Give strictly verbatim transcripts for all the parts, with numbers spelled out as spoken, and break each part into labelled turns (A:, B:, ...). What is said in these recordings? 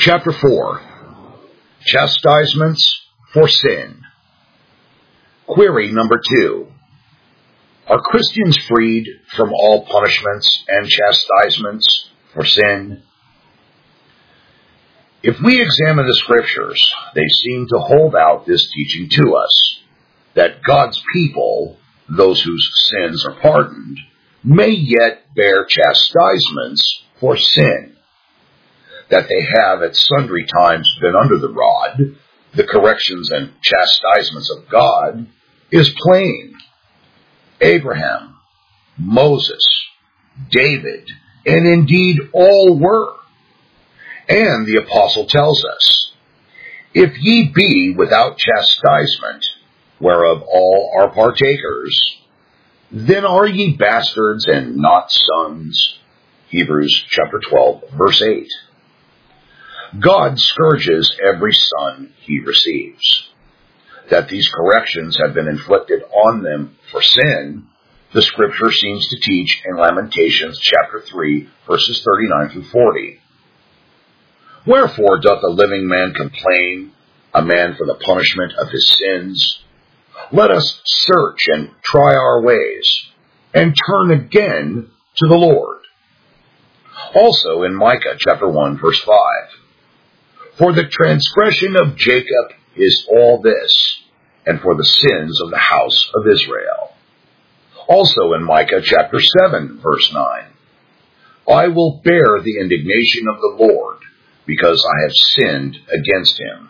A: Chapter four. Chastisements for Sin. Query number two. Are Christians freed from all punishments and chastisements for sin? If we examine the Scriptures, they seem to hold out this teaching to us, that God's people, those whose sins are pardoned, may yet bear chastisements for sin. That they have at sundry times been under the rod, the corrections and chastisements of God, is plain. Abraham, Moses, David, and indeed all were. And the apostle tells us, if ye be without chastisement, whereof all are partakers, then are ye bastards and not sons. Hebrews chapter twelve, verse eight. God scourges every son he receives. That these corrections have been inflicted on them for sin, the Scripture seems to teach in Lamentations chapter three, verses thirty-nine through forty. Wherefore doth a living man complain, a man for the punishment of his sins? Let us search and try our ways, and turn again to the Lord. Also in Micah chapter one, verse five. For the transgression of Jacob is all this, and for the sins of the house of Israel. Also in Micah chapter seven, verse nine. I will bear the indignation of the Lord, because I have sinned against him.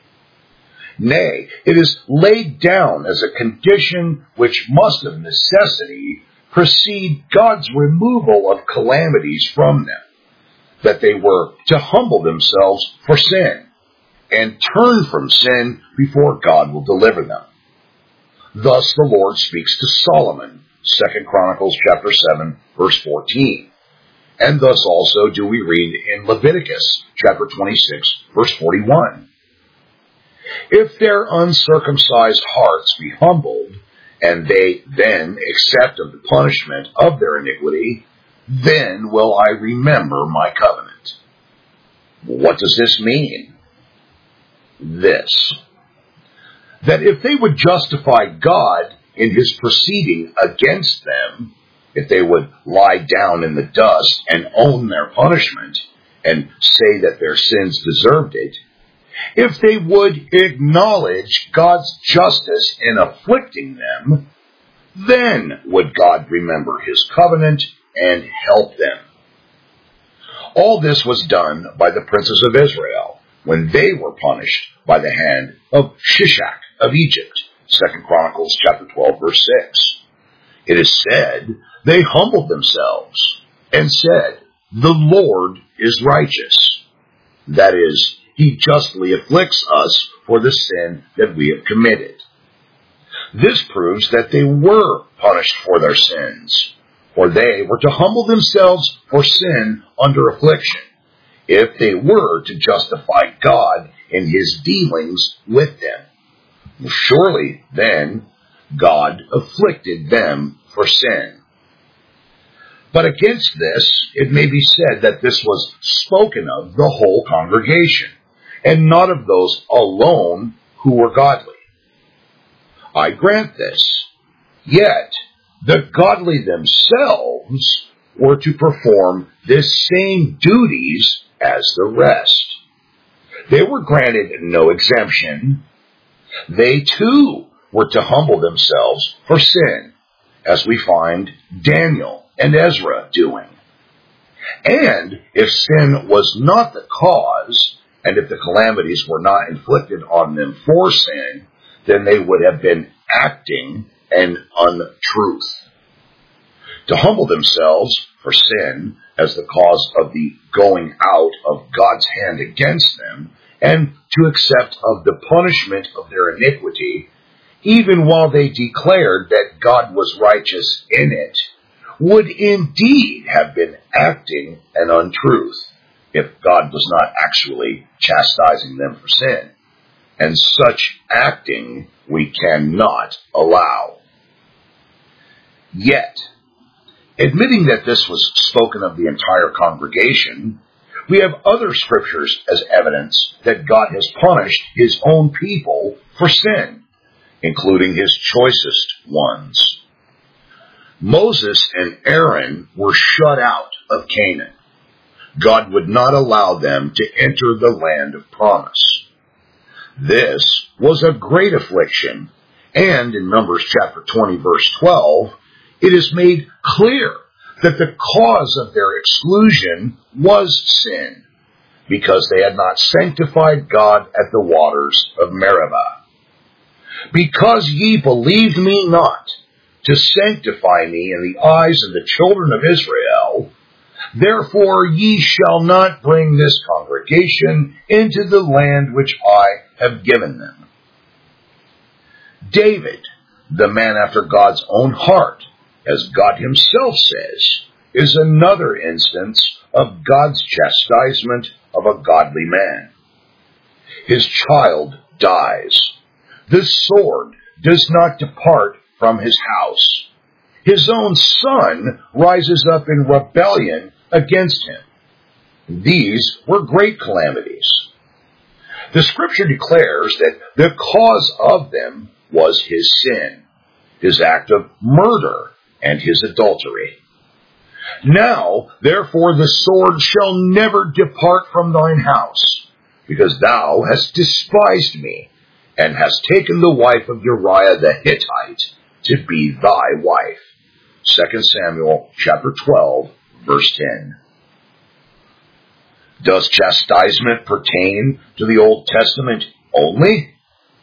A: Nay, it is laid down as a condition which must of necessity precede God's removal of calamities from them, that they were to humble themselves for sin, and turn from sin before God will deliver them. Thus the Lord speaks to Solomon, Second Chronicles chapter seven, verse fourteen. And thus also do we read in Leviticus chapter twenty-six, verse forty-one. If their uncircumcised hearts be humbled, and they then accept of the punishment of their iniquity, then will I remember my covenant. What does this mean? This. That if they would justify God in his proceeding against them, if they would lie down in the dust and own their punishment, and say that their sins deserved it, if they would acknowledge God's justice in afflicting them, then would God remember his covenant and help them. All this was done by the princes of Israel when they were punished by the hand of Shishak of Egypt. Second Chronicles chapter twelve, verse six. It is said, they humbled themselves and said, the Lord is righteous. That is, he justly afflicts us for the sin that we have committed. This proves that they were punished for their sins, for they were to humble themselves for sin under affliction, if they were to justify God in his dealings with them. Surely, then, God afflicted them for sin. But against this, it may be said that this was spoken of the whole congregation, and not of those alone who were godly. I grant this, yet the godly themselves were to perform the same duties as the rest. They were granted no exemption. They too were to humble themselves for sin, as we find Daniel and Ezra doing. And if sin was not the cause, and if the calamities were not inflicted on them for sin, then they would have been acting an untruth. To humble themselves for sin as the cause of the going out of God's hand against them, and to accept of the punishment of their iniquity, even while they declared that God was righteous in it, would indeed have been acting an untruth if God was not actually chastising them for sin. And such acting we cannot allow. Yet, admitting that this was spoken of the entire congregation, We have other scriptures as evidence that God has punished his own people for sin, including his choicest ones. Moses and Aaron were shut out of Canaan. God would not allow them to enter the land of promise. This was a great affliction, and in Numbers chapter twenty, verse twelve, it is made clear that the cause of their exclusion was sin, because they had not sanctified God at the waters of Meribah. Because ye believed me not, to sanctify me in the eyes of the children of Israel, therefore ye shall not bring this congregation into the land which I have given them. David, the man after God's own heart, as God himself says, is another instance of God's chastisement of a godly man. His child dies. The sword does not depart from his house. His own son rises up in rebellion against him. These were great calamities. The scripture declares that the cause of them was his sin, his act of murder, and his adultery. Now, therefore, the sword shall never depart from thine house, because thou hast despised me, and hast taken the wife of Uriah the Hittite to be thy wife. Second Samuel chapter twelve, verse ten. Does chastisement pertain to the Old Testament only?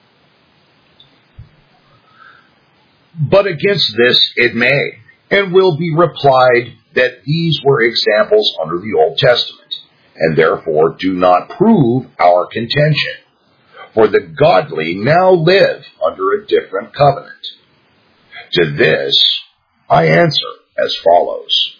A: But against this it may, and will be replied that these were examples under the Old Testament, and therefore do not prove our contention. For the godly now live under a different covenant. To this I answer as follows.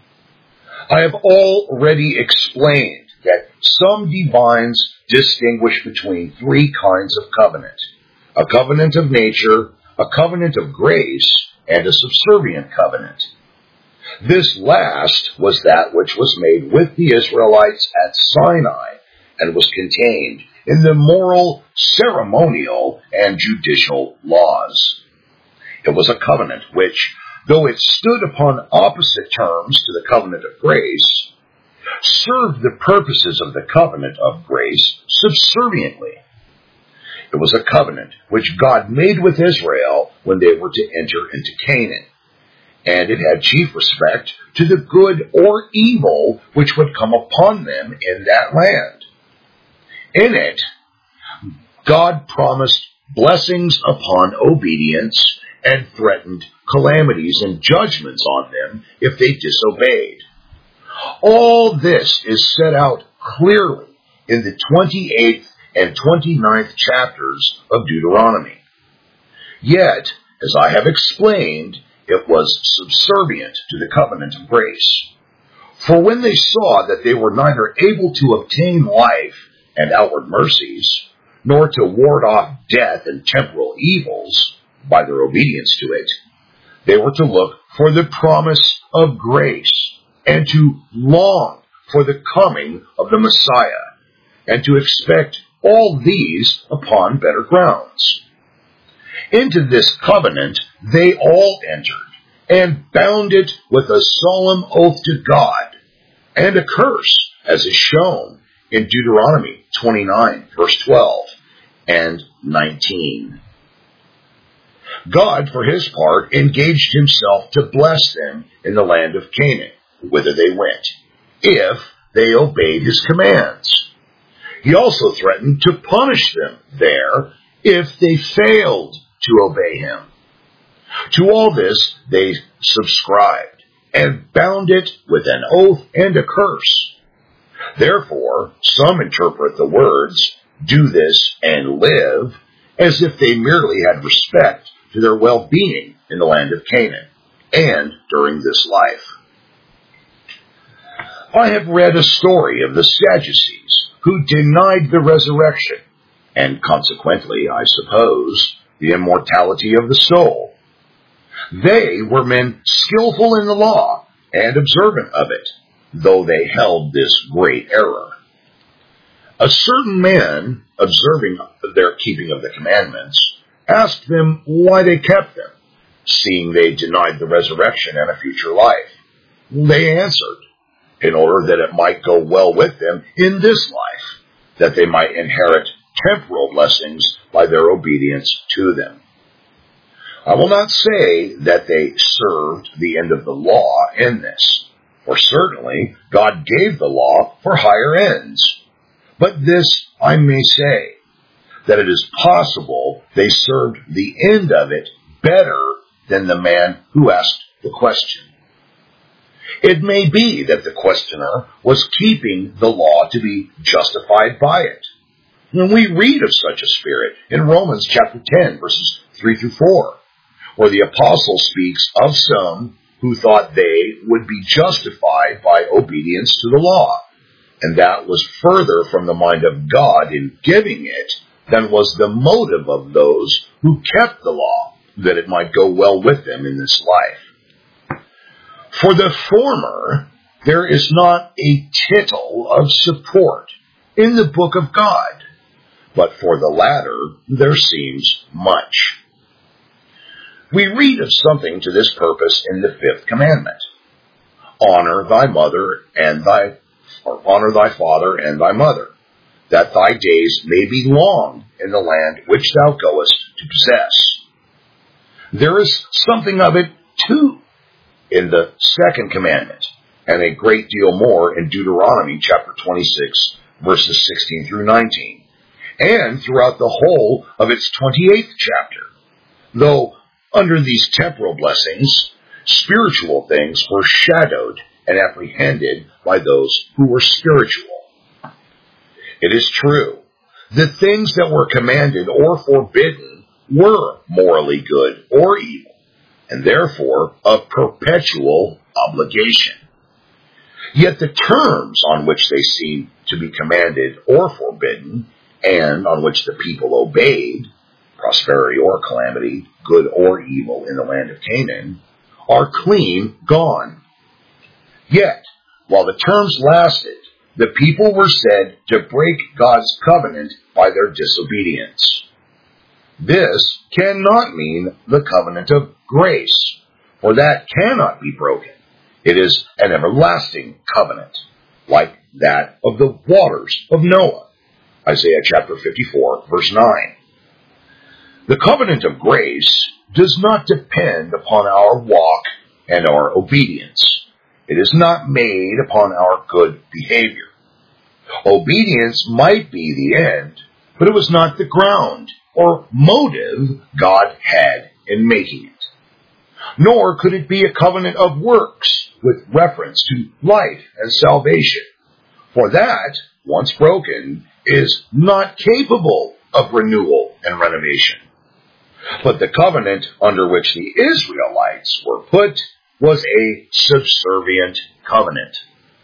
A: I have already explained that some divines distinguish between three kinds of covenant: a covenant of nature, a covenant of grace, and a subservient covenant. This last was that which was made with the Israelites at Sinai, and was contained in the moral, ceremonial, and judicial laws. It was a covenant which, though it stood upon opposite terms to the covenant of grace, served the purposes of the covenant of grace subserviently. It was a covenant which God made with Israel when they were to enter into Canaan, and it had chief respect to the good or evil which would come upon them in that land. In it, God promised blessings upon obedience and threatened calamities and judgments on them if they disobeyed. All this is set out clearly in the twenty-eighth and twenty-ninth chapters of Deuteronomy. Yet, as I have explained, it was subservient to the covenant of grace. For when they saw that they were neither able to obtain life and outward mercies, nor to ward off death and temporal evils by their obedience to it, they were to look for the promise of grace, and to long for the coming of the Messiah, and to expect all these upon better grounds. Into this covenant they all entered, and bound it with a solemn oath to God, and a curse, as is shown in Deuteronomy twenty-nine, verse twelve and nineteen. God, for his part, engaged himself to bless them in the land of Canaan, whither they went, if they obeyed his commands. He also threatened to punish them there if they failed to obey him. To all this they subscribed, and bound it with an oath and a curse. Therefore, some interpret the words, "do this and live," as if they merely had respect to their well-being in the land of Canaan, and during this life. I have read a story of the Sadducees, who denied the resurrection, and consequently, I suppose, the immortality of the soul. They were men skillful in the law and observant of it, though they held this great error. A certain man, observing their keeping of the commandments, asked them why they kept them, seeing they denied the resurrection and a future life. They answered, in order that it might go well with them in this life, that they might inherit temporal blessings by their obedience to them. I will not say that they served the end of the law in this, for certainly God gave the law for higher ends. But this I may say, that it is possible they served the end of it better than the man who asked the question. It may be that the questioner was keeping the law to be justified by it. When we read of such a spirit in Romans chapter ten, verses three through four, where the apostle speaks of some who thought they would be justified by obedience to the law, and that was further from the mind of God in giving it than was the motive of those who kept the law, that it might go well with them in this life. For the former, there is not a tittle of support in the book of God, but for the latter there seems much. We read of something to this purpose in the fifth commandment. Honor thy mother and thy, or honor thy father and thy mother, that thy days may be long in the land which thou goest to possess. There is something of it, too, in the second commandment, and a great deal more in Deuteronomy chapter twenty-six, verses sixteen through nineteen, and throughout the whole of its twenty-eighth chapter. Though under these temporal blessings, spiritual things were shadowed and apprehended by those who were spiritual. It is true, the things that were commanded or forbidden were morally good or evil, and therefore of perpetual obligation. Yet the terms on which they seemed to be commanded or forbidden, and on which the people obeyed, prosperity or calamity, good or evil in the land of Canaan, are clean gone. Yet, while the terms lasted, the people were said to break God's covenant by their disobedience. This cannot mean the covenant of grace, for that cannot be broken. It is an everlasting covenant, like that of the waters of Noah. Isaiah chapter fifty-four, verse nine. The covenant of grace does not depend upon our walk and our obedience. It is not made upon our good behavior. Obedience might be the end, but it was not the ground or motive God had in making it. Nor could it be a covenant of works with reference to life and salvation, for that, once broken, is not capable of renewal and renovation. But the covenant under which the Israelites were put was a subservient covenant.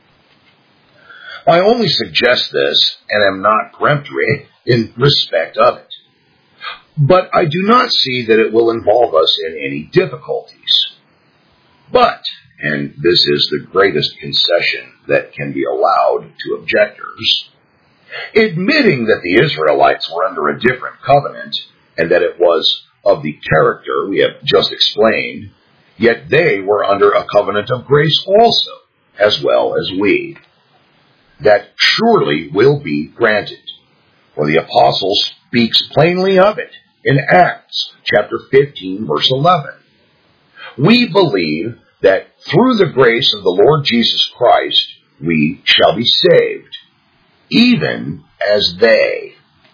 A: I only suggest this, and am not peremptory in respect of it. But I do not see that it will involve us in any difficulties. But, and this is the greatest concession that can be allowed to objectors, admitting that the Israelites were under a different covenant, and that it was of the character we have just explained, yet they were under a covenant of grace also, as well as we. That surely will be granted, for the apostle speaks plainly of it in Acts chapter fifteen, verse eleven. We believe that through the grace of the Lord Jesus Christ we shall be saved, even as they.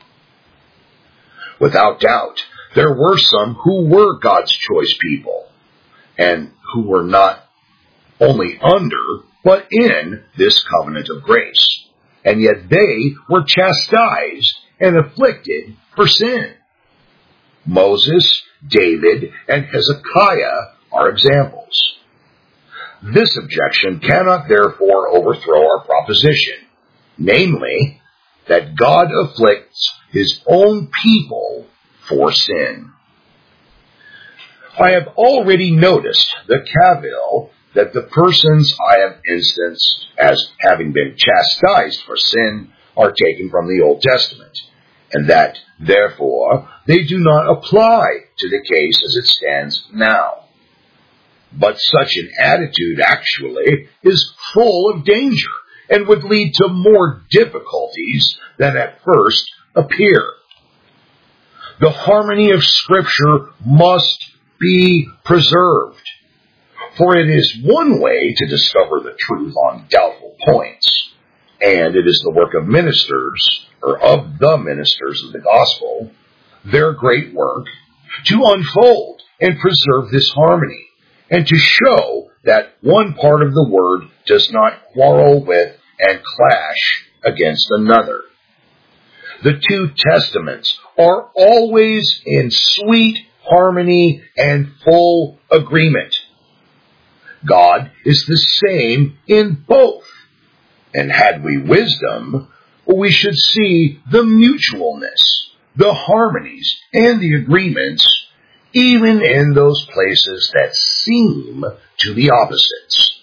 A: Without doubt, there were some who were God's choice people, and who were not only under, but in this covenant of grace. And yet they were chastised and afflicted for sin. Moses, David, and Hezekiah are examples. This objection cannot therefore overthrow our proposition, namely, that God afflicts his own people for sin. I have already noticed the cavil that the persons I have instanced as having been chastised for sin are taken from the Old Testament, and that, therefore, they do not apply to the case as it stands now. But such an attitude actually is full of danger and would lead to more difficulties than at first appear. The harmony of Scripture must be preserved, for it is one way to discover the truth on doubtful points, and it is the work of ministers, or of the ministers of the gospel, their great work, to unfold and preserve this harmony, and to show that one part of the word does not quarrel with and clash against another. The two testaments are always in sweet harmony and full agreement. God is the same in both, and had we wisdom, we should see the mutualness, the harmonies, and the agreements even in those places that seem to be opposites.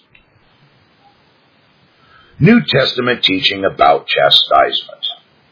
A: New Testament teaching about chastisement.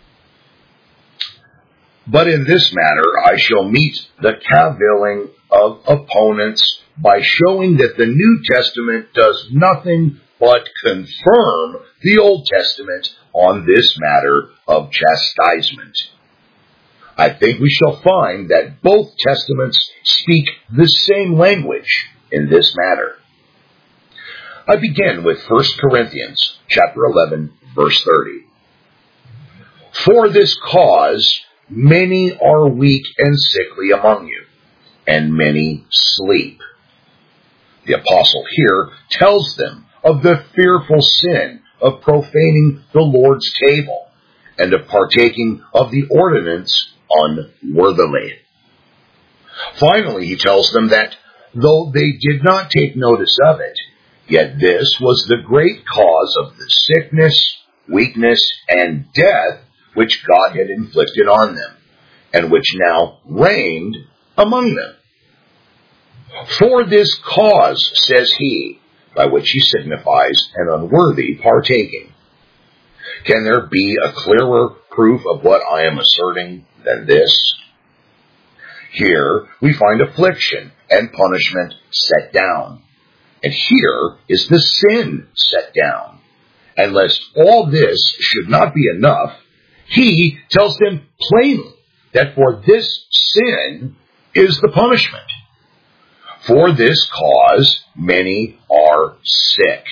A: But in this matter I shall meet the cavilling of opponents by showing that the New Testament does nothing but confirm the Old Testament on this matter of chastisement. I think we shall find that both testaments speak the same language in this matter. I begin with First Corinthians chapter eleven, verse thirty. For this cause many are weak and sickly among you, and many sleep. The apostle here tells them of the fearful sin of profaning the Lord's table and of partaking of the ordinance unworthily. Finally, he tells them that though they did not take notice of it, yet this was the great cause of the sickness, weakness, and death which God had inflicted on them, and which now reigned among them. For this cause, says he, by which he signifies an unworthy partaking. Can there be a clearer proof of what I am asserting than this? Here we find affliction and punishment set down, and here is the sin set down. And lest all this should not be enough, he tells them plainly that for this sin is the punishment. For this cause many are sick.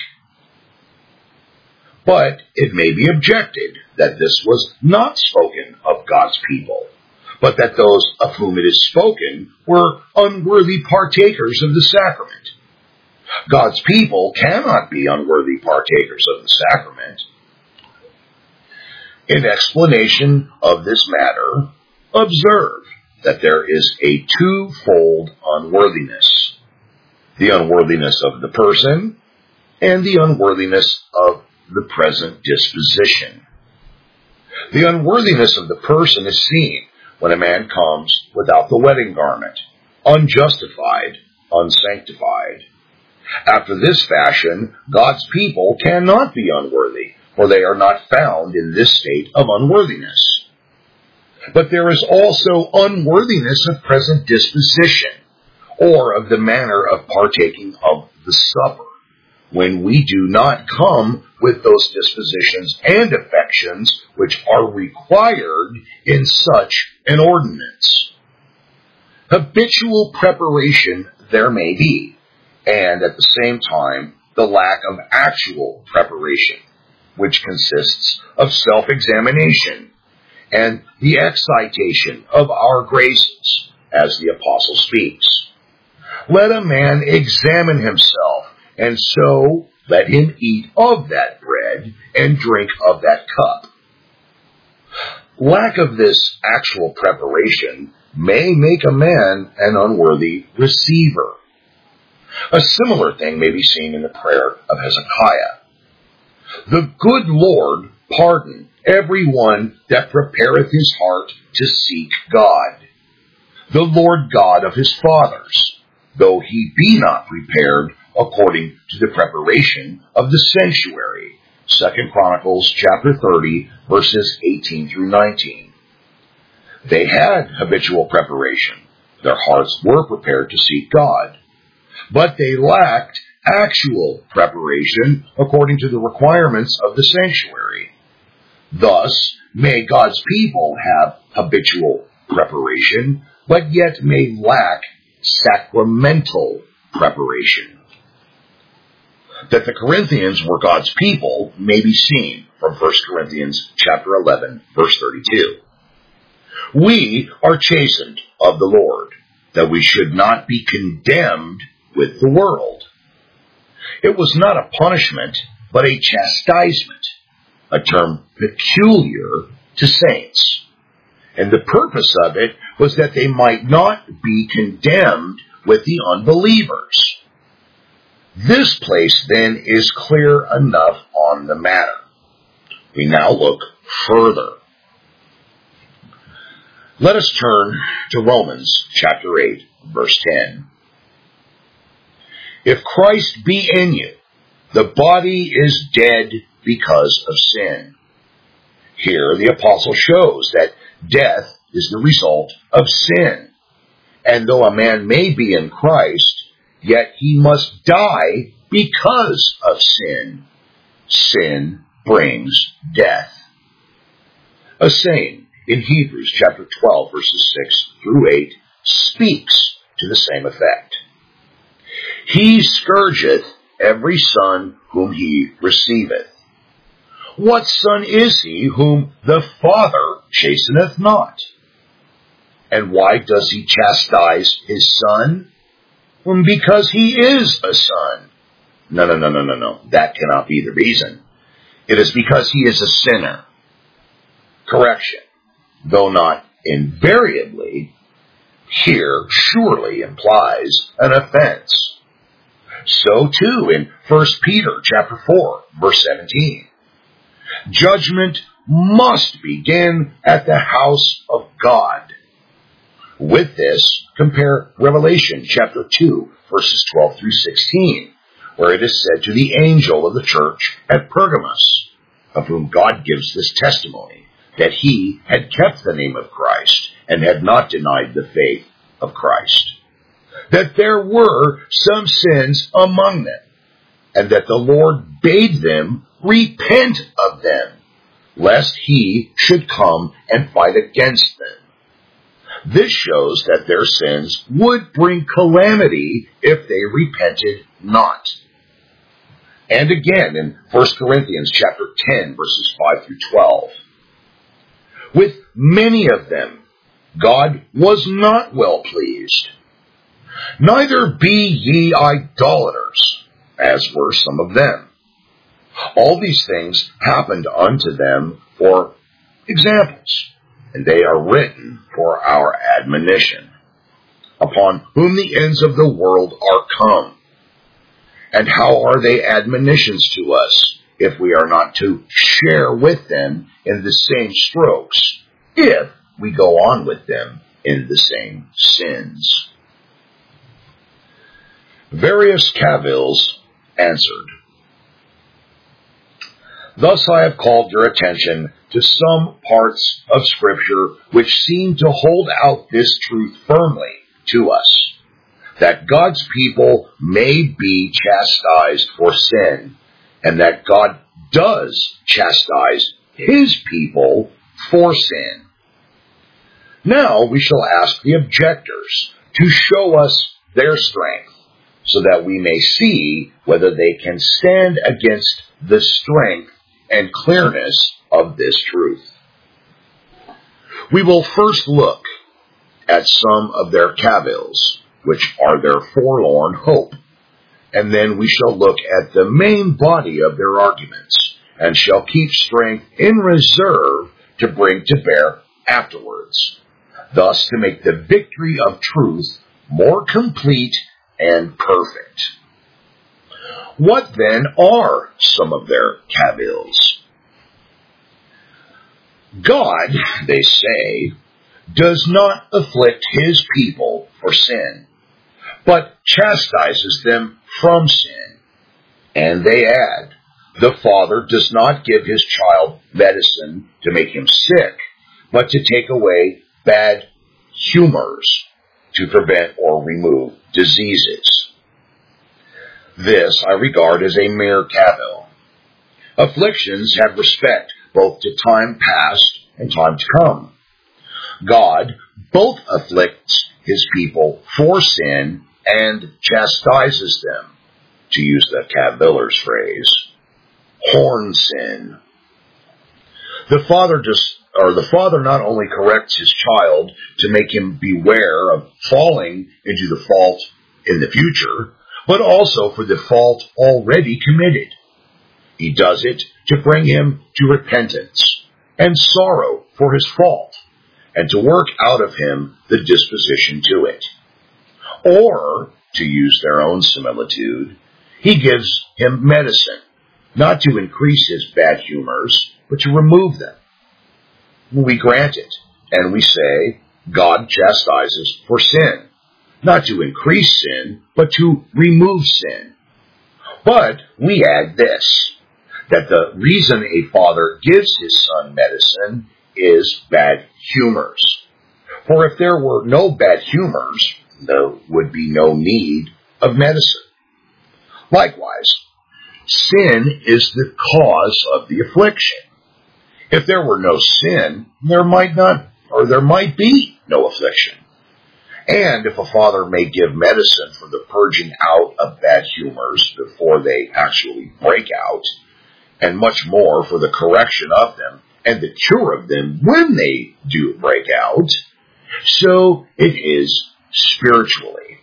A: But it may be objected that this was not spoken of God's people, but that those of whom it is spoken were unworthy partakers of the sacrament. God's people cannot be unworthy partakers of the sacrament. In explanation of this matter, observe that there is a twofold unworthiness: the unworthiness of the person and the unworthiness of the present disposition. The unworthiness of the person is seen when a man comes without the wedding garment, unjustified, unsanctified. After this fashion, God's people cannot be unworthy, for they are not found in this state of unworthiness. But there is also unworthiness of present disposition, or of the manner of partaking of the supper, when we do not come with those dispositions and affections which are required in such an ordinance. Habitual preparation there may be, and at the same time the lack of actual preparation, which consists of self-examination and the excitation of our graces, as the apostle speaks. Let a man examine himself, and so let him eat of that bread and drink of that cup. Lack of this actual preparation may make a man an unworthy receiver. A similar thing may be seen in the prayer of Hezekiah. The good Lord pardon every one that prepareth his heart to seek God. The Lord God of his fathers, though he be not prepared according to the preparation of the sanctuary. Second Chronicles chapter thirty, verses eighteen through nineteen. They had habitual preparation. Their hearts were prepared to seek God. But they lacked actual preparation according to the requirements of the sanctuary. Thus, may God's people have habitual preparation, but yet may lack sacramental preparation. That the Corinthians were God's people may be seen from First Corinthians chapter eleven, verse thirty-two. We are chastened of the Lord, that we should not be condemned with the world. It was not a punishment, but a chastisement, a term peculiar to saints. And the purpose of it was that they might not be condemned with the unbelievers. This place, then, is clear enough on the matter. We now look further. Let us turn to Romans chapter eight, verse ten. If Christ be in you, the body is dead because of sin. Here the apostle shows that death is the result of sin. And though a man may be in Christ, yet he must die because of sin. Sin brings death. A saying in Hebrews chapter twelve, verses six through eight, speaks to the same effect. He scourgeth every son whom he receiveth. What son is he whom the Father chasteneth not? And why does he chastise his son? Well, because he is a son. No, no, no, no, no, no. That cannot be the reason. It is because he is a sinner. Correction, though not invariably, here surely implies an offense. So too in First Peter chapter four, verse seventeen. Judgment must begin at the house of God. With this, compare Revelation chapter two, verses twelve through sixteen, where it is said to the angel of the church at Pergamos, of whom God gives this testimony, that he had kept the name of Christ and had not denied the faith of Christ, that there were some sins among them, and that the Lord bade them repent of them, lest he should come and fight against them. This shows that their sins would bring calamity if they repented not. And again in First Corinthians chapter ten, verses five through twelve. With many of them, God was not well pleased. Neither be ye idolaters, as were some of them. All these things happened unto them for examples, and they are written for our admonition, upon whom the ends of the world are come. And how are they admonitions to us, if we are not to share with them in the same strokes, if we go on with them in the same sins? Various cavils answered, Thus I have called your attention to some parts of Scripture which seem to hold out this truth firmly to us, that God's people may be chastised for sin, and that God does chastise his people for sin. Now we shall ask the objectors to show us their strength, so that we may see whether they can stand against the strength and clearness of this truth. We will first look at some of their cavils, which are their forlorn hope, and then we shall look at the main body of their arguments, and shall keep strength in reserve to bring to bear afterwards, thus to make the victory of truth more complete and perfect. What then are some of their cavils? God, they say, does not afflict his people for sin, but chastises them from sin. And they add, the Father does not give his child medicine to make him sick, but to take away bad humors, to prevent or remove diseases. This I regard as a mere cavil. Afflictions have respect both to time past and time to come. God both afflicts his people for sin and chastises them, to use the caviller's phrase, horn sin. The father just, or the father not only corrects his child to make him beware of falling into the fault in the future, but also for the fault already committed. He does it to bring him to repentance and sorrow for his fault, and to work out of him the disposition to it. Or, to use their own similitude, he gives him medicine, not to increase his bad humors, but to remove them. We grant it, and we say, God chastises for sin, not to increase sin, but to remove sin. But we add this, that the reason a father gives his son medicine is bad humors. For if there were no bad humors, there would be no need of medicine. Likewise, sin is the cause of the affliction. If there were no sin, there might not, or there might be no affliction. And if a father may give medicine for the purging out of bad humors before they actually break out, and much more for the correction of them and the cure of them when they do break out, so it is spiritually.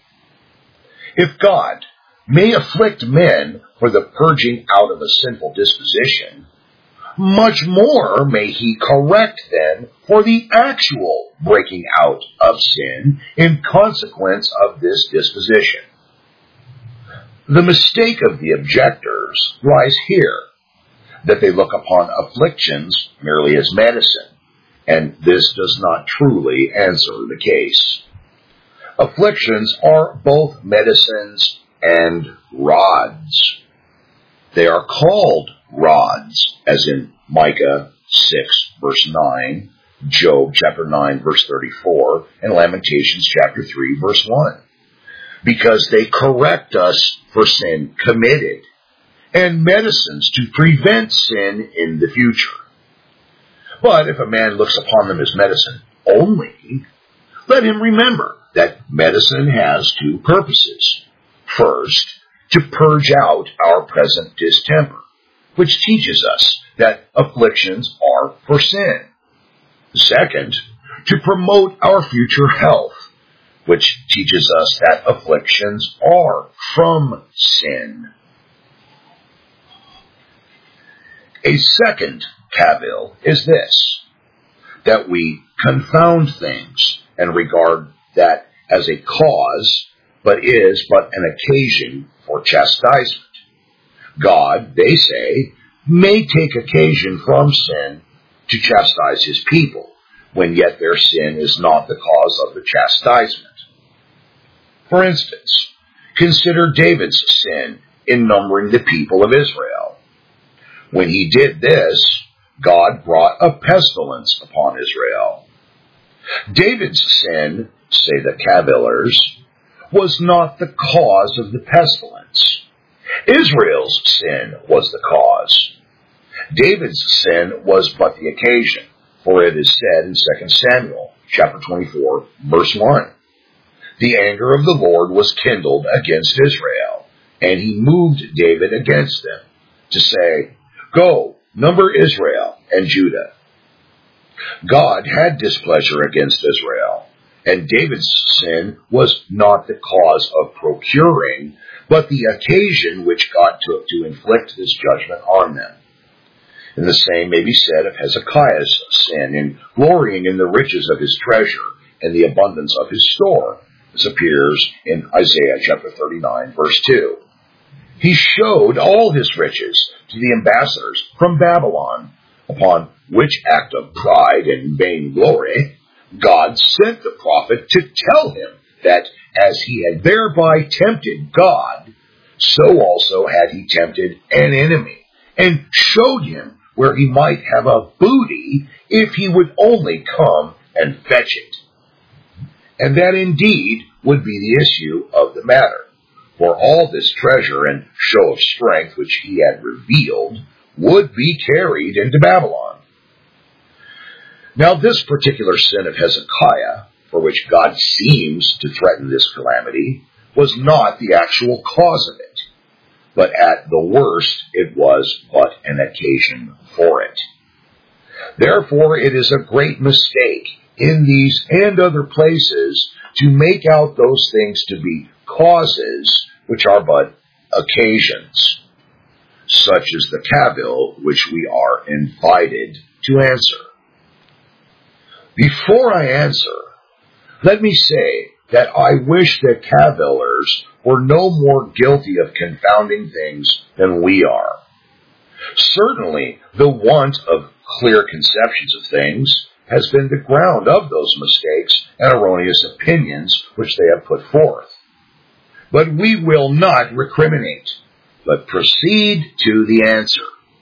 A: If God may afflict men for the purging out of a sinful disposition, much more may he correct them for the actual breaking out of sin in consequence of this disposition. The mistake of the objectors lies here, that they look upon afflictions merely as medicine, and this does not truly answer the case. Afflictions are both medicines and rods. They are called rods, as in Micah six, verse nine, Job chapter nine, verse thirty-four, and Lamentations chapter three, verse one, because they correct us for sin committed, and medicines to prevent sin in the future. But if a man looks upon them as medicine only, let him remember that medicine has two purposes. First, to purge out our present distemper, which teaches us that afflictions are for sin. Second, to promote our future health, which teaches us that afflictions are from sin. A second cavil is this, that we confound things and regard that as a cause, but is but an occasion for chastisement. God, they say, may take occasion from sin to chastise his people, when yet their sin is not the cause of the chastisement. For instance, consider David's sin in numbering the people of Israel. When he did this, God brought a pestilence upon Israel. David's sin, say the cavillers, was not the cause of the pestilence. Israel's sin was the cause. David's sin was but the occasion, for it is said in Second Samuel chapter twenty-four, verse one, the anger of the Lord was kindled against Israel, and he moved David against them, to say, go, number Israel and Judah. God had displeasure against Israel, and David's sin was not the cause of procuring, but the occasion which God took to inflict this judgment on them. And the same may be said of Hezekiah's sin in glorying in the riches of his treasure and the abundance of his store. This appears in Isaiah chapter thirty-nine, verse two. He showed all his riches to the ambassadors from Babylon, upon which act of pride and vainglory God sent the prophet to tell him that as he had thereby tempted God, so also had he tempted an enemy, and showed him where he might have a booty if he would only come and fetch it. And that indeed would be the issue of the matter, for all this treasure and show of strength which he had revealed would be carried into Babylon. Now this particular sin of Hezekiah, for which God seems to threaten this calamity, was not the actual cause of it, but at the worst it was but an occasion for it. Therefore it is a great mistake in these and other places to make out those things to be causes which are but occasions, such as the cavil which we are invited to answer. Before I answer, let me say that I wish that cavillers were no more guilty of confounding things than we are. Certainly, the want of clear conceptions of things has been the ground of those mistakes and erroneous opinions which they have put forth. But we will not recriminate, but proceed to the answer.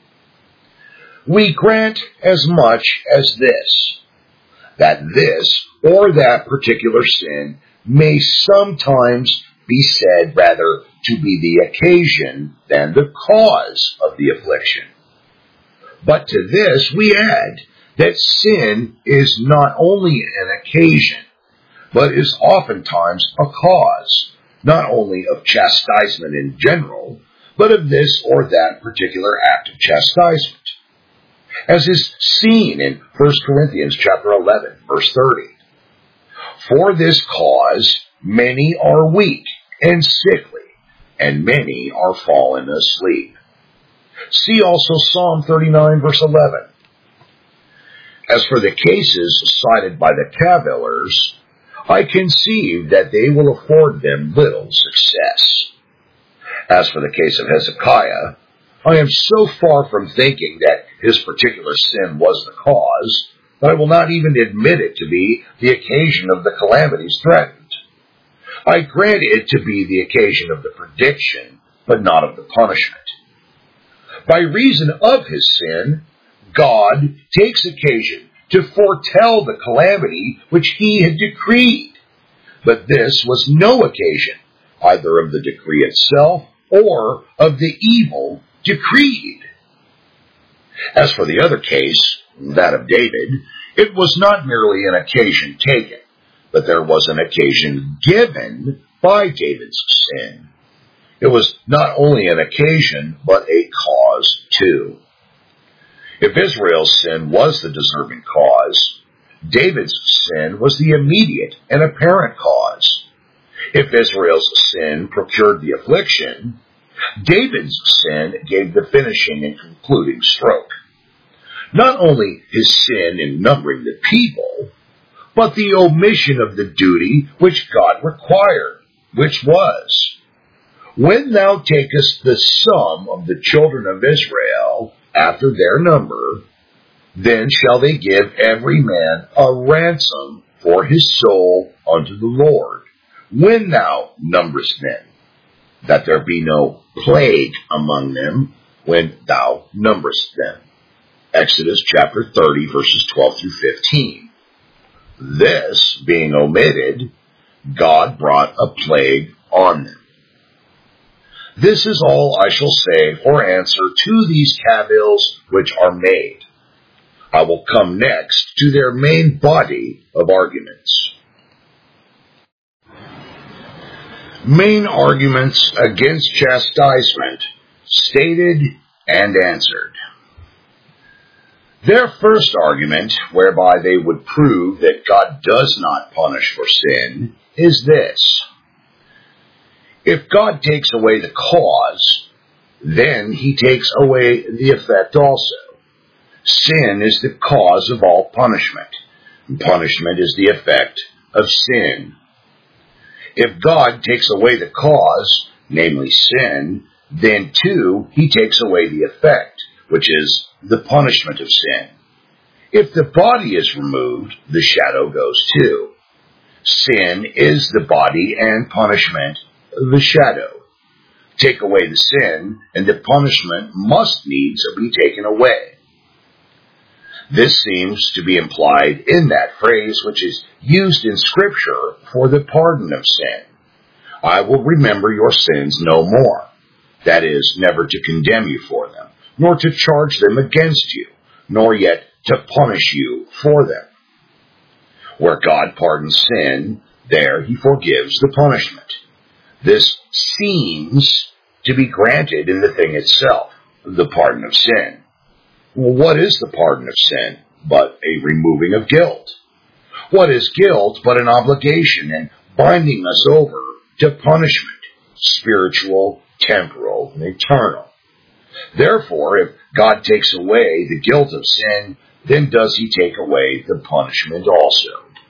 A: We grant as much as this, that this or that particular sin may sometimes be said rather to be the occasion than the cause of the affliction. But to this we add that sin is not only an occasion, but is oftentimes a cause, not only of chastisement in general, but of this or that particular act of chastisement, as is seen in First Corinthians chapter eleven, verse thirty. For this cause many are weak and sickly, and many are fallen asleep. See also Psalm thirty-nine, verse eleven. As for the cases cited by the cavillers, I conceive that they will afford them little success. As for the case of Hezekiah, I am so far from thinking that his particular sin was the cause, that I will not even admit it to be the occasion of the calamities threatened. I grant it to be the occasion of the prediction, but not of the punishment. By reason of his sin, God takes occasion to foretell the calamity which he had decreed. But this was no occasion, either of the decree itself or of the evil decreed. As for the other case, that of David, it was not merely an occasion taken, but there was an occasion given by David's sin. It was not only an occasion, but a cause too. If Israel's sin was the deserving cause, David's sin was the immediate and apparent cause. If Israel's sin procured the affliction, David's sin gave the finishing and concluding stroke. Not only his sin in numbering the people, but the omission of the duty which God required, which was, when thou takest the sum of the children of Israel after their number, then shall they give every man a ransom for his soul unto the Lord, when thou numberest them, that there be no plague among them when thou numberest them. Exodus chapter thirty, verses twelve through fifteen. This being omitted, God brought a plague on them. This is all I shall say for answer to these cavils which are made. I will come next to their main body of arguments. Main arguments against chastisement, stated and answered. Their first argument, whereby they would prove that God does not punish for sin, is this. If God takes away the cause, then he takes away the effect also. Sin is the cause of all punishment, and punishment is the effect of sin. If God takes away the cause, namely sin, then too he takes away the effect, which is the punishment of sin. If the body is removed, the shadow goes too. Sin is the body and punishment the shadow. Take away the sin, and the punishment must needs be taken away. This seems to be implied in that phrase which is used in Scripture for the pardon of sin. I will remember your sins no more. That is, never to condemn you for them, nor to charge them against you, nor yet to punish you for them. Where God pardons sin, there he forgives the punishment. This seems to be granted in the thing itself, the pardon of sin. Well, what is the pardon of sin but a removing of guilt? What is guilt but an obligation and binding us over to punishment, spiritual, temporal, and eternal? Therefore, if God takes away the guilt of sin, then does he take away the punishment also?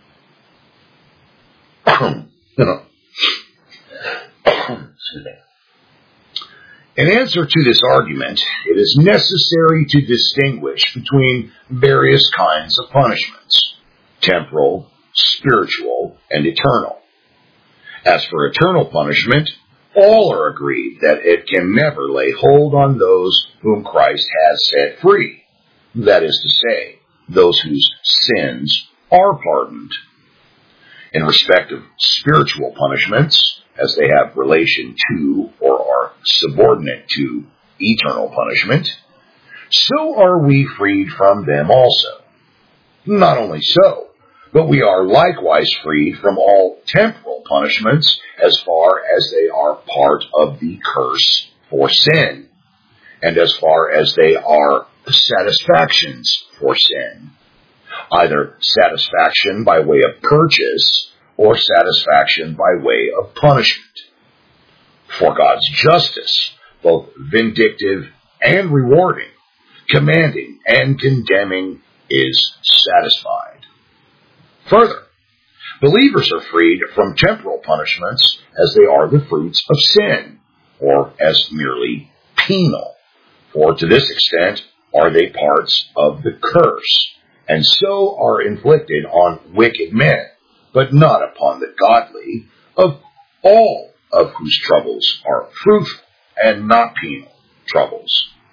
A: In answer to this argument, it is necessary to distinguish between various kinds of punishments: temporal, spiritual, and eternal. As for eternal punishment, all are agreed that it can never lay hold on those whom Christ has set free. That is to say, those whose sins are pardoned. In respect of spiritual punishments, as they have relation to or are subordinate to eternal punishment, so are we freed from them also. Not only so, but we are likewise freed from all temporal punishments as far as they are part of the curse for sin, and as far as they are satisfactions for sin, either satisfaction by way of purchase or satisfaction by way of punishment. For God's justice, both vindictive and rewarding, commanding and condemning, is satisfied. Further, believers are freed from temporal punishments as they are the fruits of sin, or as merely penal, for to this extent are they parts of the curse, and so are inflicted on wicked men, but not upon the godly, of all of whose troubles are fruitful and not penal troubles.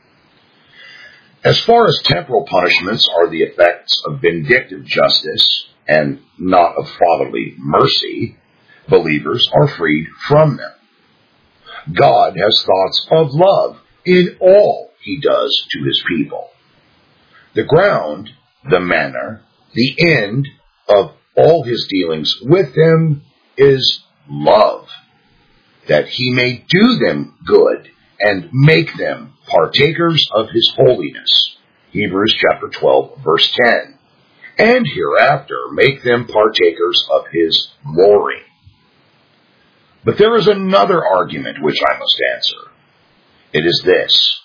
A: As far as temporal punishments are the effects of vindictive justice and not of fatherly mercy, believers are freed from them. God has thoughts of love in all he does to his people. The ground, the manner, the end of all his dealings with them is love, that he may do them good and make them partakers of his holiness. Hebrews chapter twelve, verse ten. And hereafter make them partakers of his glory. But there is another argument which I must answer. It is this: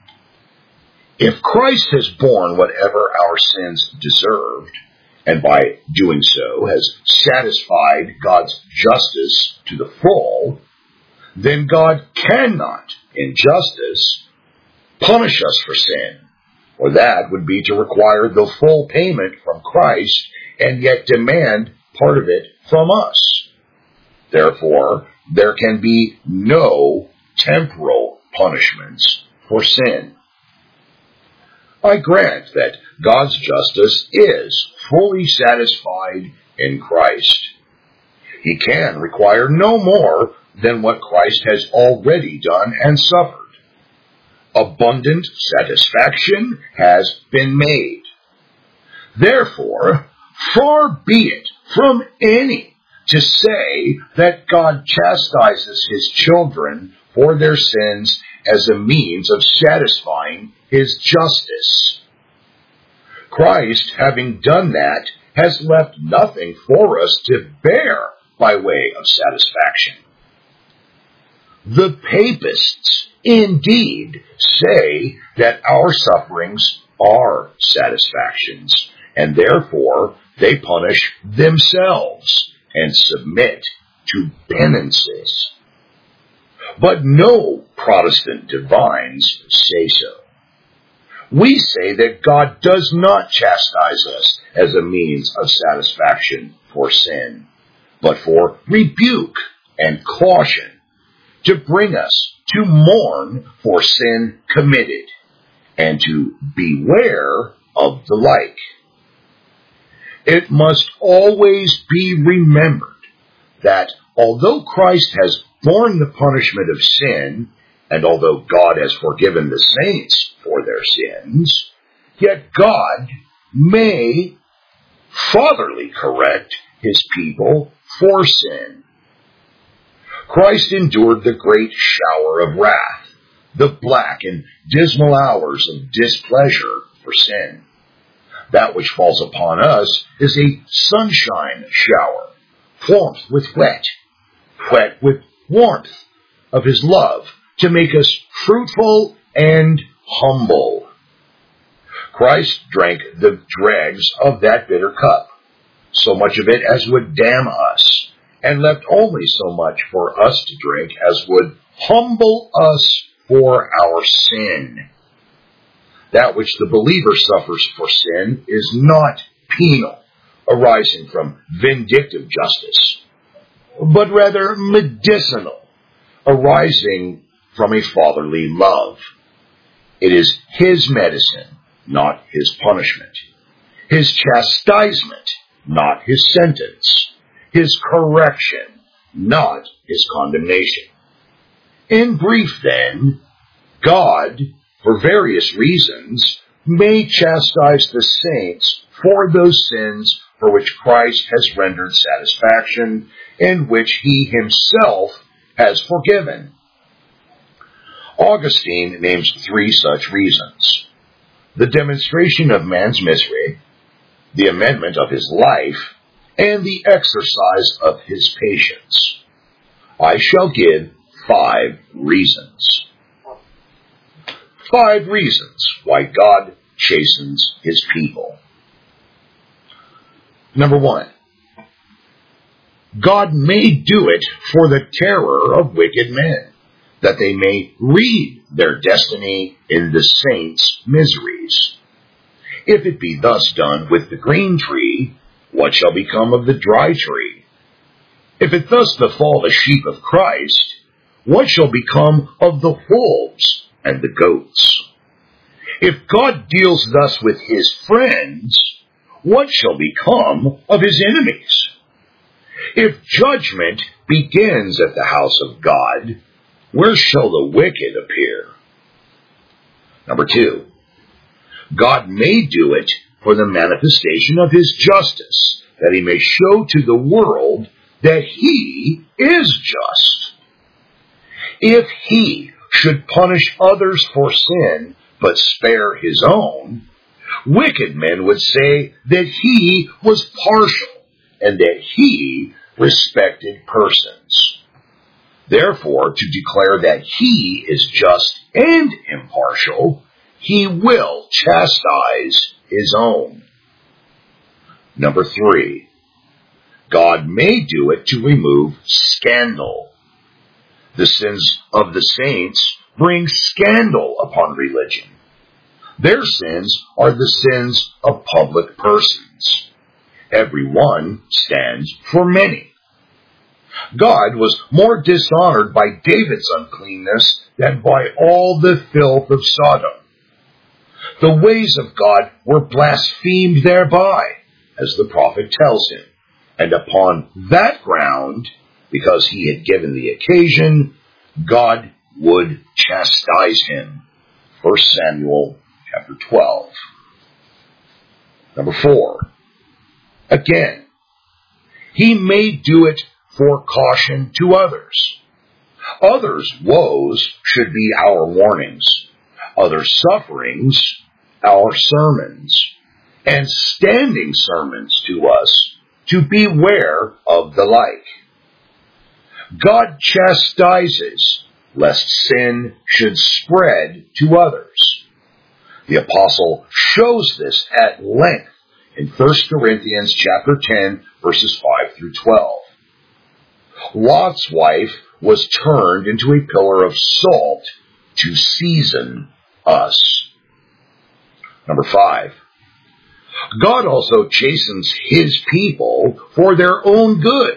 A: if Christ has borne whatever our sins deserved, and by doing so has satisfied God's justice to the full, then God cannot, in justice, punish us for sin, for that would be to require the full payment from Christ and yet demand part of it from us. Therefore, there can be no temporal punishments for sin. I grant that God's justice is fully satisfied in Christ. He can require no more than what Christ has already done and suffered. Abundant satisfaction has been made. Therefore, far be it from any to say that God chastises his children for their sins as a means of satisfying his justice. Christ, having done that, has left nothing for us to bear by way of satisfaction. The papists indeed say that our sufferings are satisfactions, and therefore they punish themselves and submit to penances. But no Protestant divines say so. We say that God does not chastise us as a means of satisfaction for sin, but for rebuke and caution, to bring us to mourn for sin committed, and to beware of the like. It must always be remembered that although Christ has borne the punishment of sin, and although God has forgiven the saints for their sins, yet God may fatherly correct his people for sin. Christ endured the great shower of wrath, the black and dismal hours of displeasure for sin. That which falls upon us is a sunshine shower, warmth with wet, wet with warmth of his love, to make us fruitful and humble. Christ drank the dregs of that bitter cup, so much of it as would damn us, and left only so much for us to drink as would humble us for our sin. That which the believer suffers for sin is not penal, arising from vindictive justice, but rather medicinal, arising from a fatherly love. It is his medicine, not his punishment, his chastisement, not his sentence, his correction, not his condemnation. In brief, then, God, for various reasons, may chastise the saints for those sins for which Christ has rendered satisfaction, and which he himself has forgiven. Augustine names three such reasons: the demonstration of man's misery, the amendment of his life, and the exercise of his patience. I shall give five reasons. Five reasons why God chastens his people. Number one, God may do it for the terror of wicked men, that they may read their destiny in the saints' miseries. If it be thus done with the green tree, what shall become of the dry tree? If it thus befall the sheep of Christ, what shall become of the wolves and the goats? If God deals thus with his friends, what shall become of his enemies? If judgment begins at the house of God, where shall the wicked appear? Number two, God may do it for the manifestation of his justice, that he may show to the world that he is just. If he should punish others for sin, but spare his own, wicked men would say that he was partial, and that he respected persons. Therefore, to declare that he is just and impartial, he will chastise his own. Number three, God may do it to remove scandal. The sins of the saints bring scandal upon religion. Their sins are the sins of public persons. Every one stands for many. God was more dishonored by David's uncleanness than by all the filth of Sodom. The ways of God were blasphemed thereby, as the prophet tells him, and upon that ground, because he had given the occasion, God would chastise him. First Samuel chapter twelve. Number four, again, he may do it for caution to others. Others' woes should be our warnings, other sufferings our sermons, and standing sermons to us to beware of the like. God chastises lest sin should spread to others. The apostle shows this at length in First Corinthians chapter ten, verses five through twelve. Lot's wife was turned into a pillar of salt to season us. Number five, God also chastens his people for their own good.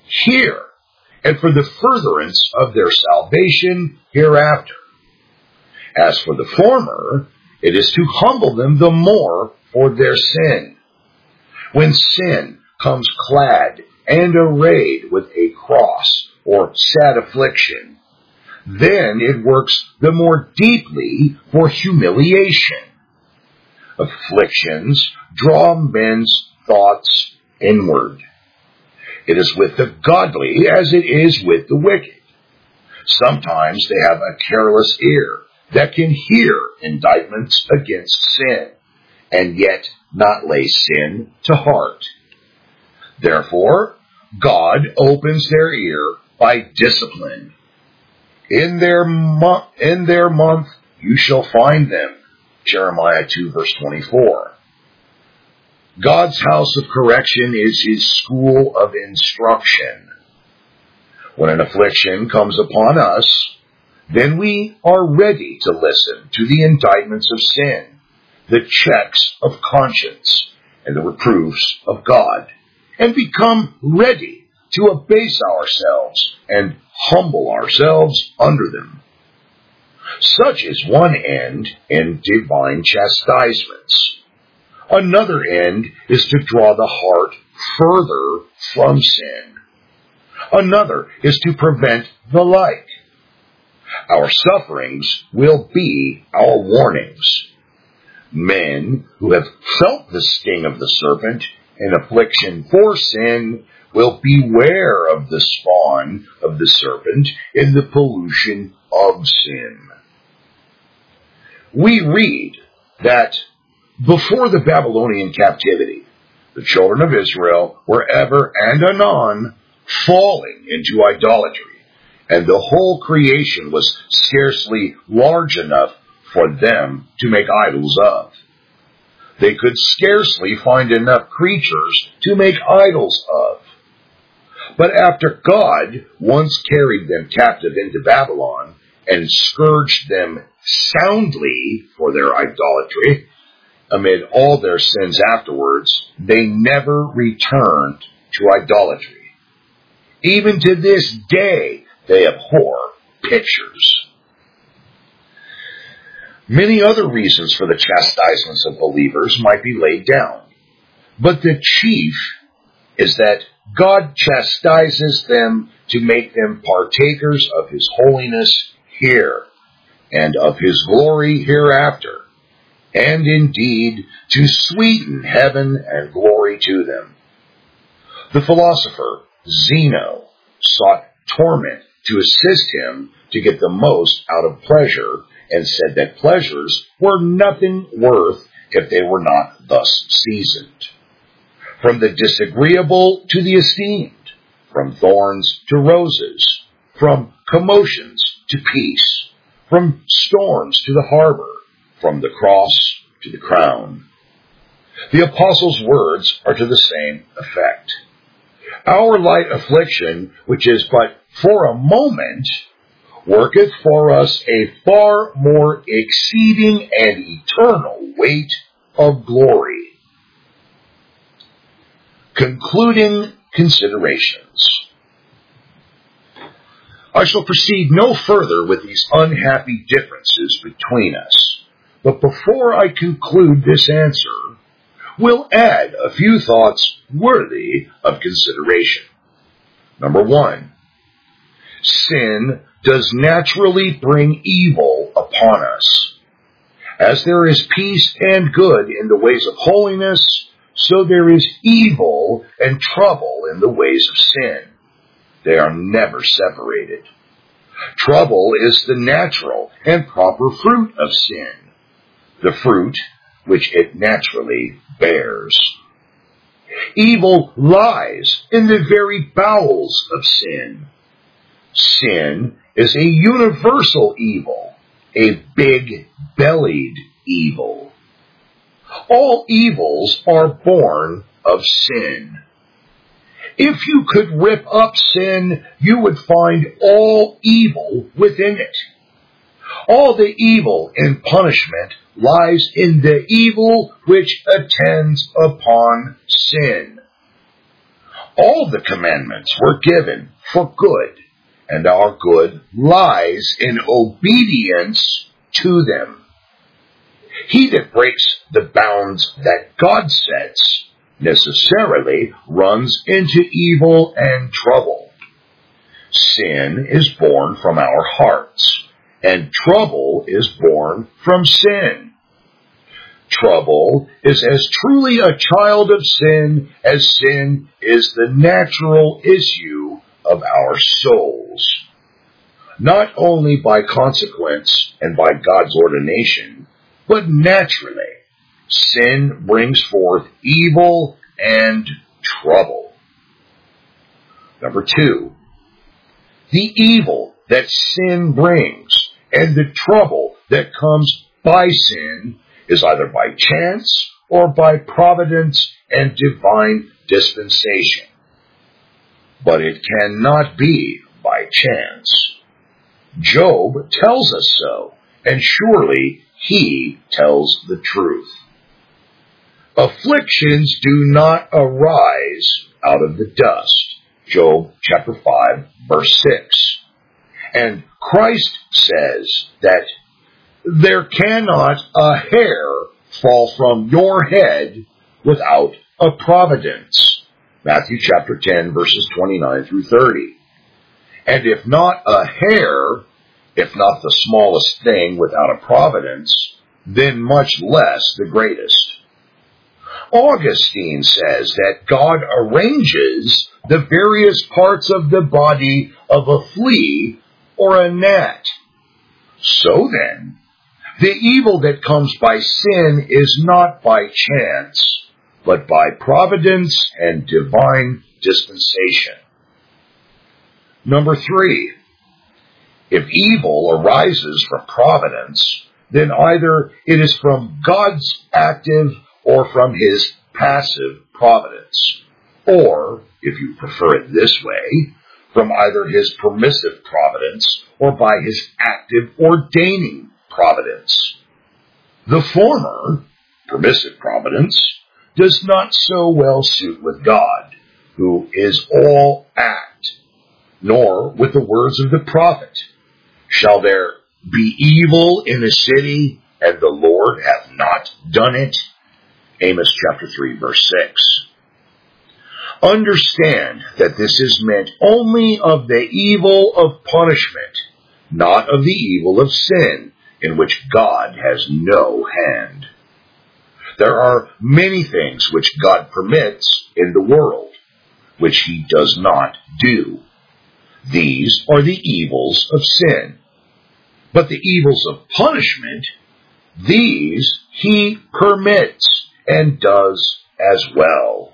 A: here, and for the furtherance of their salvation hereafter. As for the former, it is to humble them the more for their sin. When sin comes clad and arrayed with a cross or sad affliction, then it works the more deeply for humiliation. Afflictions draw men's thoughts inward. It is with the godly as it is with the wicked. Sometimes they have a careless ear that can hear indictments against sin, and yet not lay sin to heart. Therefore, God opens their ear by discipline. In their, mo- in their month you shall find them. Jeremiah two, verse twenty-four. God's house of correction is his school of instruction. When an affliction comes upon us, then we are ready to listen to the indictments of sin, the checks of conscience, and the reproofs of God, and become ready to abase ourselves and humble ourselves under them. Such is one end in divine chastisements. Another end is to draw the heart further from sin. Another is to prevent the like. Our sufferings will be our warnings. Men who have felt the sting of the serpent and affliction for sin will beware of the spawn of the serpent in the pollution of sin. We read that before the Babylonian captivity, the children of Israel were ever and anon falling into idolatry, and the whole creation was scarcely large enough for them to make idols of. They could scarcely find enough creatures to make idols of. But after God once carried them captive into Babylon and scourged them soundly for their idolatry, amid all their sins afterwards, they never returned to idolatry. Even to this day, they abhor pictures. Many other reasons for the chastisements of believers might be laid down, but the chief is that God chastises them to make them partakers of his holiness here and of his glory hereafter, and indeed to sweeten heaven and glory to them. The philosopher Zeno sought torment to assist him to get the most out of pleasure, and said that pleasures were nothing worth if they were not thus seasoned. From the disagreeable to the esteemed, from thorns to roses, from commotions to peace, from storms to the harbor, from the cross to the crown. The apostle's words are to the same effect. Our light affliction, which is but for a moment, worketh for us a far more exceeding and eternal weight of glory. Concluding considerations. I shall proceed no further with these unhappy differences between us, but before I conclude this answer, we'll add a few thoughts worthy of consideration. Number one, sin does naturally bring evil upon us. As there is peace and good in the ways of holiness, so there is evil and trouble in the ways of sin. They are never separated. Trouble is the natural and proper fruit of sin, the fruit which it naturally bears. Evil lies in the very bowels of sin. Sin is a universal evil, a big-bellied evil. All evils are born of sin. If you could rip up sin, you would find all evil within it. All the evil in punishment lies in the evil which attends upon sin. All the commandments were given for good, and our good lies in obedience to them. He that breaks the bounds that God sets necessarily runs into evil and trouble. Sin is born from our hearts, and trouble is born from sin. Trouble is as truly a child of sin as sin is the natural issue of our souls. Not only by consequence and by God's ordination, but naturally, sin brings forth evil and trouble. Number two, the evil that sin brings and the trouble that comes by sin is either by chance or by providence and divine dispensation. But it cannot be by chance. Job tells us so, and surely he tells the truth. Afflictions do not arise out of the dust. Job chapter five, verse six. And Christ says that there cannot a hair fall from your head without a providence. Matthew chapter ten, verses twenty-nine through thirty. And if not a hair, if not the smallest thing without a providence, then much less the greatest. Augustine says that God arranges the various parts of the body of a flea or a gnat. So then, the evil that comes by sin is not by chance, but by providence and divine dispensation. Number three, if evil arises from providence, then either it is from God's active or from his passive providence, or, if you prefer it this way, from either his permissive providence or by his active ordaining providence. The former, permissive providence, does not so well suit with God, who is all act, nor with the words of the prophet, "Shall there be evil in the city, and the Lord hath not done it?" Amos chapter three, verse six. Understand that this is meant only of the evil of punishment, not of the evil of sin, in which God has no hand. There are many things which God permits in the world, which he does not do. These are the evils of sin. But the evils of punishment, these he permits and does as well.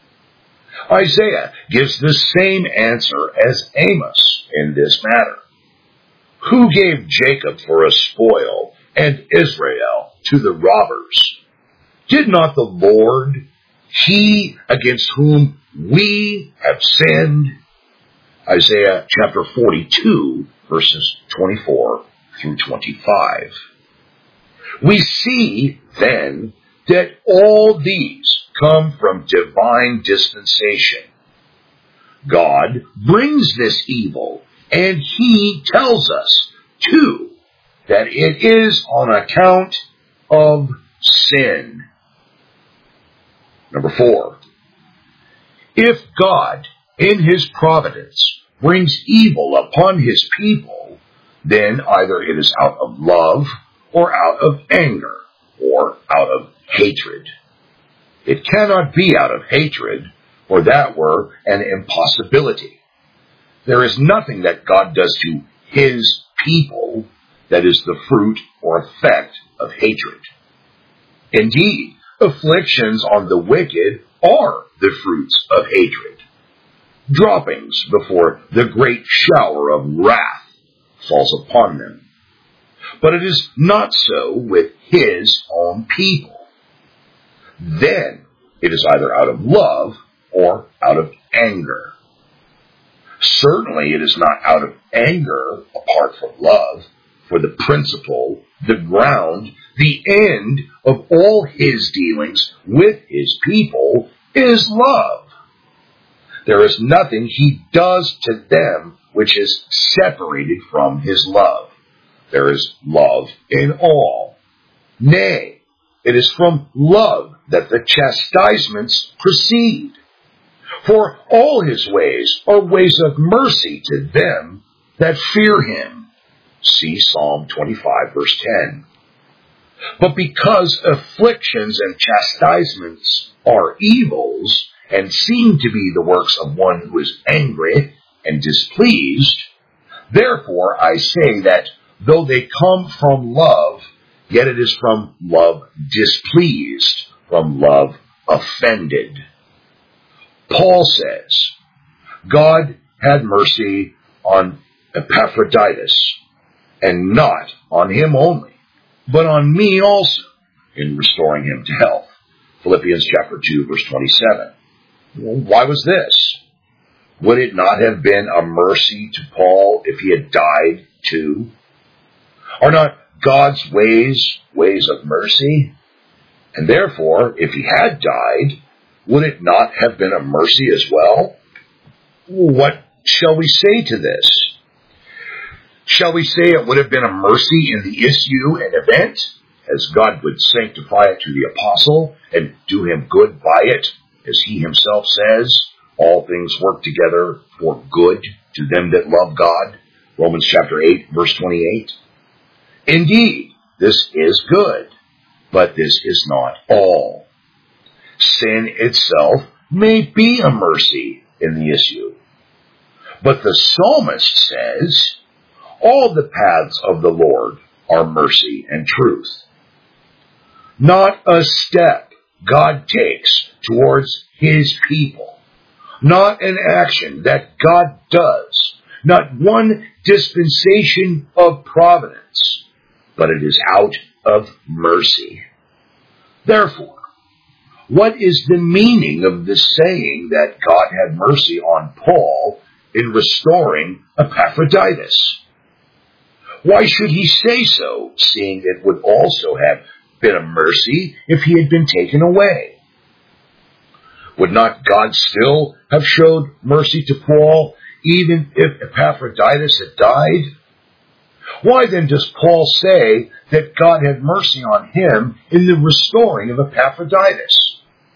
A: Isaiah gives the same answer as Amos in this matter. Who gave Jacob for a spoil and Israel to the robbers? Did not the Lord, he against whom we have sinned? Isaiah chapter forty-two, verses twenty-four through twenty-five. We see, then, that all these come from divine dispensation. God brings this evil, and he tells us, too, that it is on account of sin. Number four, if God, in his providence, brings evil upon his people, then either it is out of love, or out of anger, or out of hatred. It cannot be out of hatred, for that were an impossibility. There is nothing that God does to his people that is the fruit or effect of hatred. Indeed, afflictions on the wicked are the fruits of hatred, droppings before the great shower of wrath falls upon them. But it is not so with his own people. Then it is either out of love or out of anger. Certainly it is not out of anger apart from love, for the principle, the ground, the end of all his dealings with his people is love. There is nothing he does to them which is separated from his love. There is love in all. Nay, it is from love that the chastisements proceed. For all his ways are ways of mercy to them that fear him. See Psalm twenty-five, verse ten. But because afflictions and chastisements are evils, and seem to be the works of one who is angry and displeased, therefore I say that though they come from love, yet it is from love displeased, from love offended. Paul says, God had mercy on Epaphroditus, and not on him only, but on me also, in restoring him to health. Philippians chapter two, verse twenty-seven. Well, why was this? Would it not have been a mercy to Paul if he had died too? Are not God's ways ways of mercy? And therefore, if he had died, would it not have been a mercy as well? What shall we say to this? Shall we say it would have been a mercy in the issue and event, as God would sanctify it to the apostle and do him good by it, as he himself says, all things work together for good to them that love God? Romans chapter eight, verse twenty-eight. Indeed, this is good, but this is not all. Sin itself may be a mercy in the issue. But the psalmist says, all the paths of the Lord are mercy and truth. Not a step God takes towards his people. Not an action that God does. Not one dispensation of providence. But it is out of mercy. Therefore, what is the meaning of the saying that God had mercy on Paul in restoring Epaphroditus? Why should he say so, seeing it would also have been a mercy if he had been taken away? Would not God still have showed mercy to Paul, even if Epaphroditus had died? Why then does Paul say that God had mercy on him in the restoring of Epaphroditus?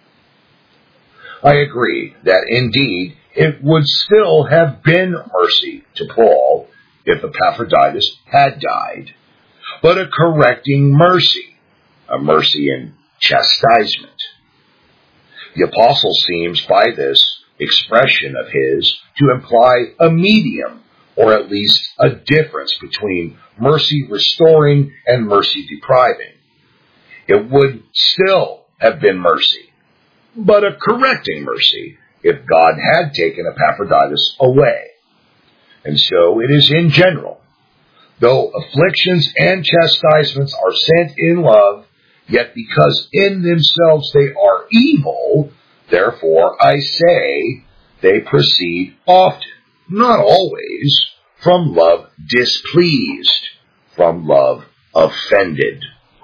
A: I agree that indeed it would still have been mercy to Paul if Epaphroditus had died, but a correcting mercy, a mercy in chastisement. The apostle seems by this expression of his to imply a medium, or at least a difference between mercy restoring and mercy depriving. It would still have been mercy, but a correcting mercy if God had taken Epaphroditus away. And so it is in general. Though afflictions and chastisements are sent in love, yet because in themselves they are evil, therefore I say they proceed often, not always, from love displeased, from love offended.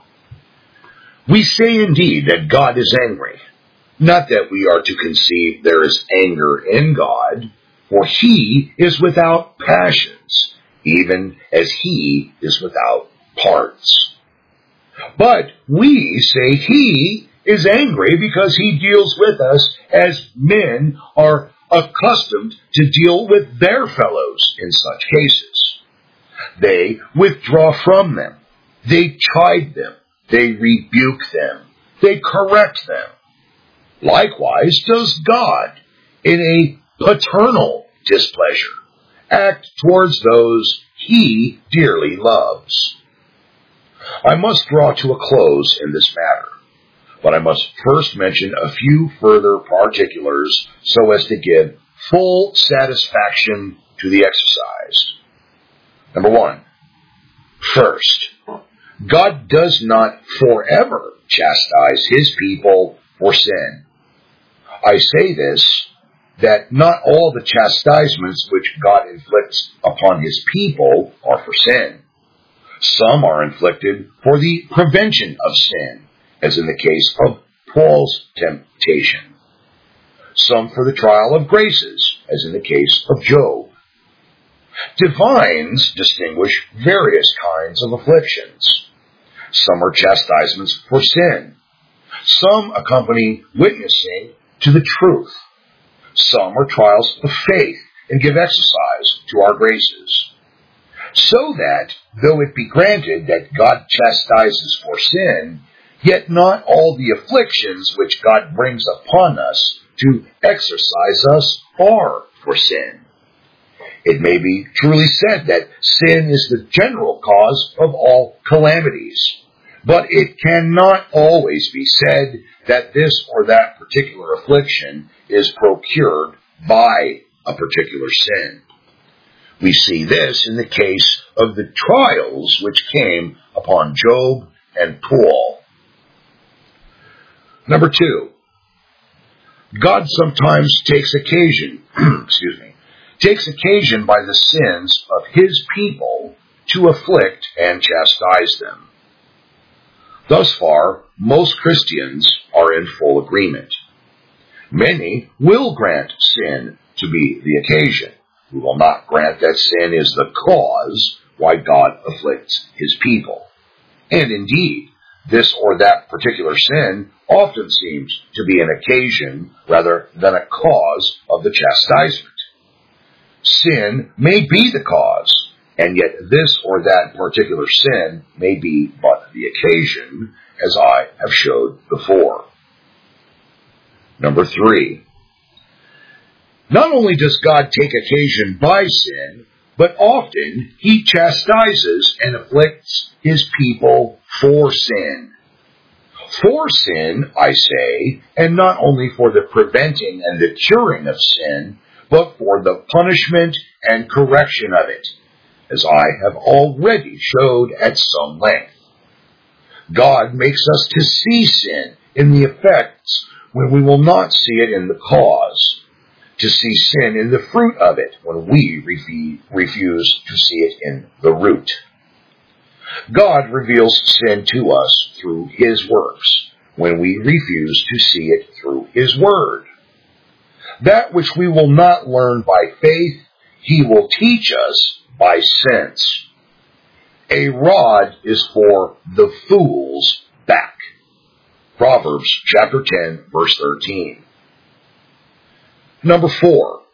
A: We say indeed that God is angry, not that we are to conceive there is anger in God, for he is without passions, even as he is without parts. But we say he is angry because he deals with us as men are accustomed to deal with their fellows in such cases. They withdraw from them. They chide them. They rebuke them. They correct them. Likewise does God, in a paternal displeasure, act towards those he dearly loves. I must draw to a close in this matter, but I must first mention a few further particulars so as to give full satisfaction to the exercised. Number one, first, God does not forever chastise his people for sin. I say this, that not all the chastisements which God inflicts upon his people are for sin. Some are inflicted for the prevention of sin, as in the case of Paul's temptation. some for the trial of graces, as in the case of Job. Divines distinguish various kinds of afflictions. Some are chastisements for sin. Some accompany witnessing to the truth. Some are trials of faith and give exercise to our graces. So that, though it be granted that God chastises for sin, yet not all the afflictions which God brings upon us to exercise us are for sin. It may be truly said that sin is the general cause of all calamities, but it cannot always be said that this or that particular affliction is procured by a particular sin. We see this in the case of the trials which came upon Job and Paul. Number two, God sometimes takes occasion, excuse me, takes occasion by the sins of his people to afflict and chastise them. Thus far, most Christians are in full agreement. Many will grant sin to be the occasion. We will not grant that sin is the cause why God afflicts his people. And indeed, this or that particular sin often seems to be an occasion rather than a cause of the chastisement. Sin may be the cause, and yet this or that particular sin may be but the occasion, as I have showed before. Number three, not only does God take occasion by sin, but often he chastises and afflicts his people for sin. For sin, I say, and not only for the preventing and the curing of sin, but for the punishment and correction of it, as I have already showed at some length. God makes us to see sin in the effects when we will not see it in the cause, to see sin in the fruit of it when we refuse to see it in the root. God reveals sin to us through his works when we refuse to see it through his word. That which we will not learn by faith, he will teach us by sense. A rod is for the fool's back. Proverbs chapter ten, verse thirteen. Number four,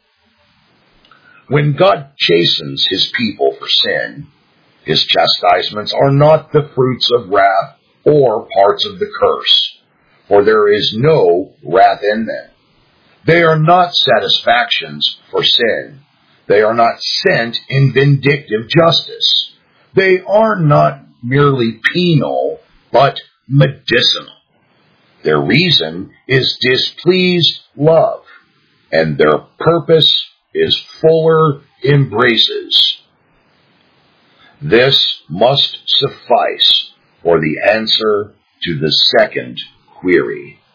A: when God chastens his people for sin, his chastisements are not the fruits of wrath or parts of the curse, for there is no wrath in them. They are not satisfactions for sin. They are not sent in vindictive justice. They are not merely penal, but medicinal. Their reason is displeased love, and their purpose is fuller embraces. This must suffice for the answer to the second query.